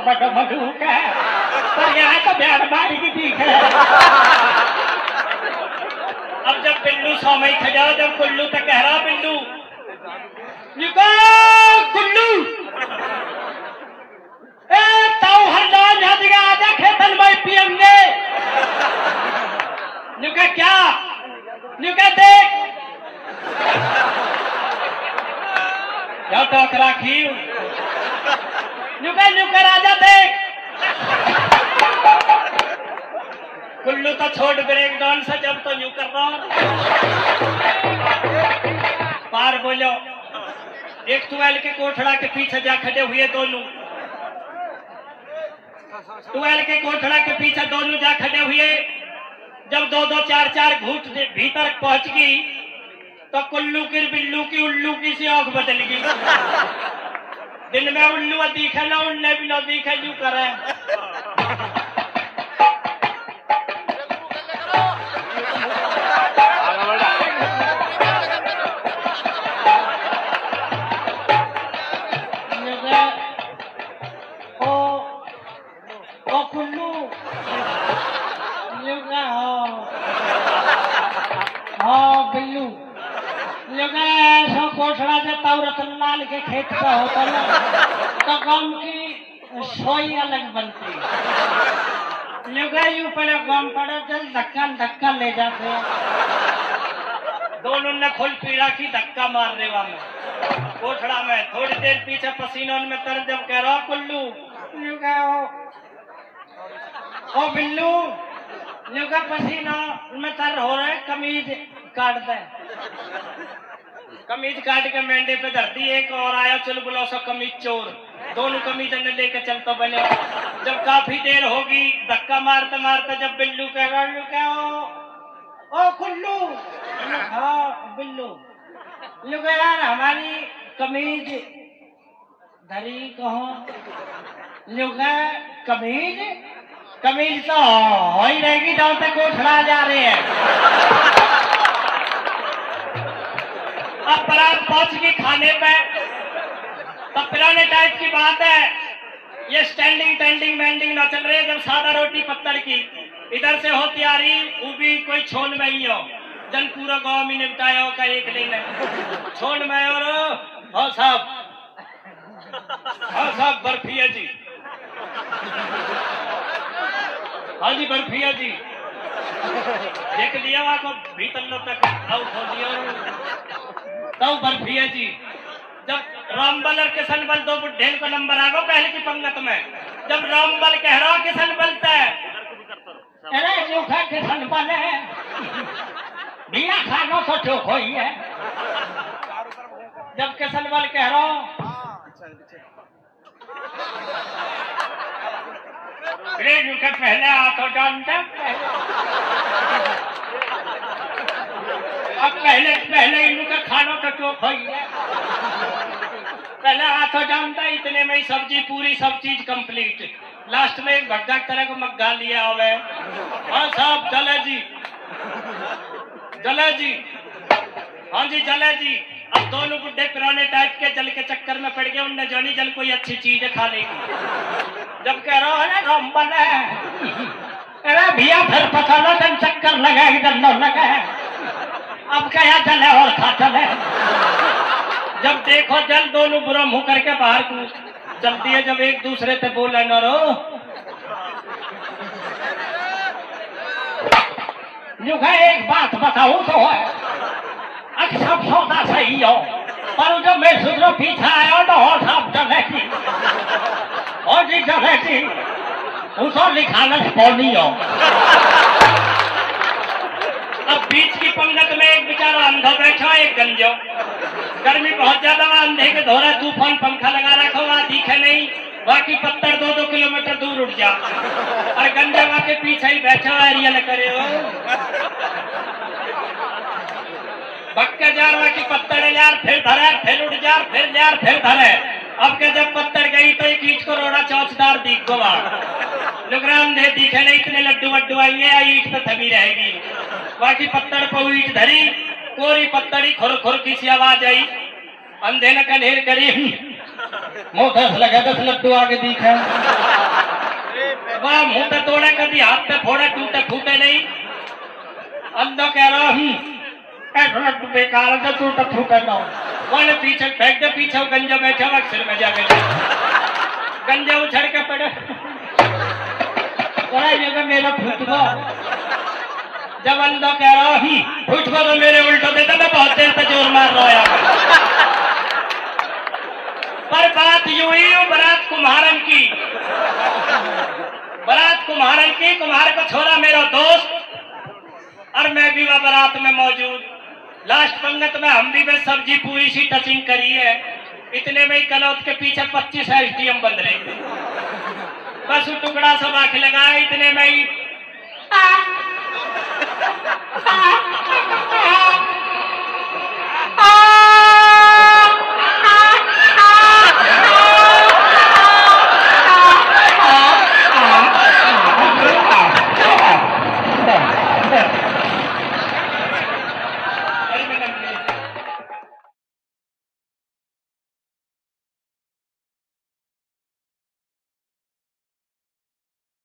बड़ा मलूक है, पर यहाँ तो ब्याह मारी की ठीक है। अब जब बिल्लू सौ में खजा, जब कुल्लू तक कह रहा बिल्लू कुल्लू ताऊ हर जान जाएगा, आजा खेतन में पियेंगे। नुका क्या नुका देख टोक राखी नुका नुका राजा देख। कुल्लू तो छोड़ ब्रेक डांस है, जब तो न्यू कर रहा पार बोलो। एक टुएल के कोठड़ा के पीछे जा खड़े हुए दोनों, टुएल के कोठड़ा के पीछे दोनों जा खड़े हुए। जब दो दो चार चार घूट भीतर पहुंच गई तो कुल्लू की बिल्लू की उल्लू की सी आंख बदल गई। दिन में उल्लू दिखे ना, उल्ले भी ना दिखे, यूं करे। कोठड़ा से ताऊ रतनलाल के खेत का होता ना, तो गांव की सोई अलग बनती। यूं पड़े गांव पड़े जल धक्का धक्का ले जाते हैं। दोनों ने खुल पीड़ा की धक्का मार देवा में कोठड़ा में। थोड़ी देर पीछे पसीनों में तर, जब कह रहा कुल्लू ओ बिल्लू का पसीना में तर हो रहा है, कमीज काट दे। कमीज काट के मेंढे पे धरती। एक और आया, चल बुलाओ सा कमीज चोर। दोनों कमीज ने लेके चलता बने। जब काफी देर होगी धक्का मारते मारते, जब बिल्लू कह रहा ओ कुल्लू, हाँ बिल्लू यार हमारी कमीज धरी कहो। कमीज कमीज तो हो ही रहेगी जब तक कोठड़ा जा रहे हैं। अब बरात पहुंच गई खाने पे, तब पुराने टाइप की बात है, ये स्टैंडिंग टेंडिंग बैंडिंग ना चल रही है। जब सादा रोटी पत्थर की इधर से हो तैयारी, भी कोई छोन में ही हो, जन पूरा गांव में निपटाया हो का एक लेना छोन में। और हाँ साहब बर्फी है जी, हाँ जी बर्फी है जी, देख लिया आपको भीतर तक आउट हो दिया तो बर्फी है जी। जब रामबल और किशन बल दो बुढ़े को नंबर आ गो पहले की पंगत में। जब रामबल कह रहा किशन बलता है, अरे चोखा किशन बल है, बिना खानों तो चोख ही है। जब किशन बल कह रहा के पहले हाथों जानते, अब पहले इनका खानों का चोख ही है। पहले हाथों जानता, इतने में ही सब्जी पूरी सब चीज कंप्लीट। लास्ट में एक भट्टा तरह को मग्गा लिया हुआ है। हाँ साहब जले जी, जले जी, हाँ जी जले जी। अब दोनों बुढ़े पुराने टाइप के जल के चक्कर में पड़ गए। उनने जानी जल कोई अच्छी चीज है खाने की। जब कह रहा है ना रामबल है, अरे भैया फिर पता लो जब चक्कर लगा इधर न लगा। अब क्या जले और खा चले। जब देखो जल दोनों बुरा मुंह करके बाहर चलती है। जब एक दूसरे से बोले न रो एक बात बताऊं तो है, अच्छा सौदा सही हो, पर जब मैं सुधरो पीछा आया तो और साहब चलेगी और जी चलेगी उसको लिखाना पौनी हो। अब बीच की पंगत में एक बेचारा अंधा बैठा, एक गंजो। गर्मी बहुत ज्यादा, अंधे के धोरा तूफान पंखा लगा रखा, वहां दिखे नहीं, बाकी पत्थर 2-2 किलोमीटर दूर उठ जा। और गंजा वहां के पीछे ही बैठा है, रियल करे हो बक्के जार की पत्थर यार, फिर धरे, फिर उठ जा, फिर जार, फिर धरे। अब के जब पत्थर गई तो एक ईट को रोड़ा चौचदार दिख गोवा लुगराम दे दिखे नहीं, इतने लड्डू वड्डू आएंगे, ईट तो थमी रहेगी। बाकी पत्थर पर ईट धरी, कोरी पत्थरी खुर खुर की सी आवाज आई। अंधे ने कनेर करी मुंह 10 लगे 10 लड्डू आगे दिखे वाह मुंह पे तोड़े कभी हाथ पे फोड़े टूटे फूटे नहीं अंदर कह रहा लड्डू बेकार है टूटे फूटे ना वाले पीछे फेंक दे पीछे गंजा बैठा हुआ सिर में जाके गंजा उछड़ के पड़े मेरा फुटबा जब अंदर कह रहा फुटबा तो मेरे उल्टा देता मैं बहुत देर तक जोर मार रहा है पर बात यूं ही बारात कुम्हारन की कुम्हार को छोड़ा मेरा दोस्त और मैं भी वह बारात में मौजूद लास्ट पंगत में हम भी वे सब्जी पूरी सी टचिंग करी है इतने में ही कलौत के पीछे 25 एसडीएम बंद रहे थे बस टुकड़ा सब आंख लगाया इतने में ही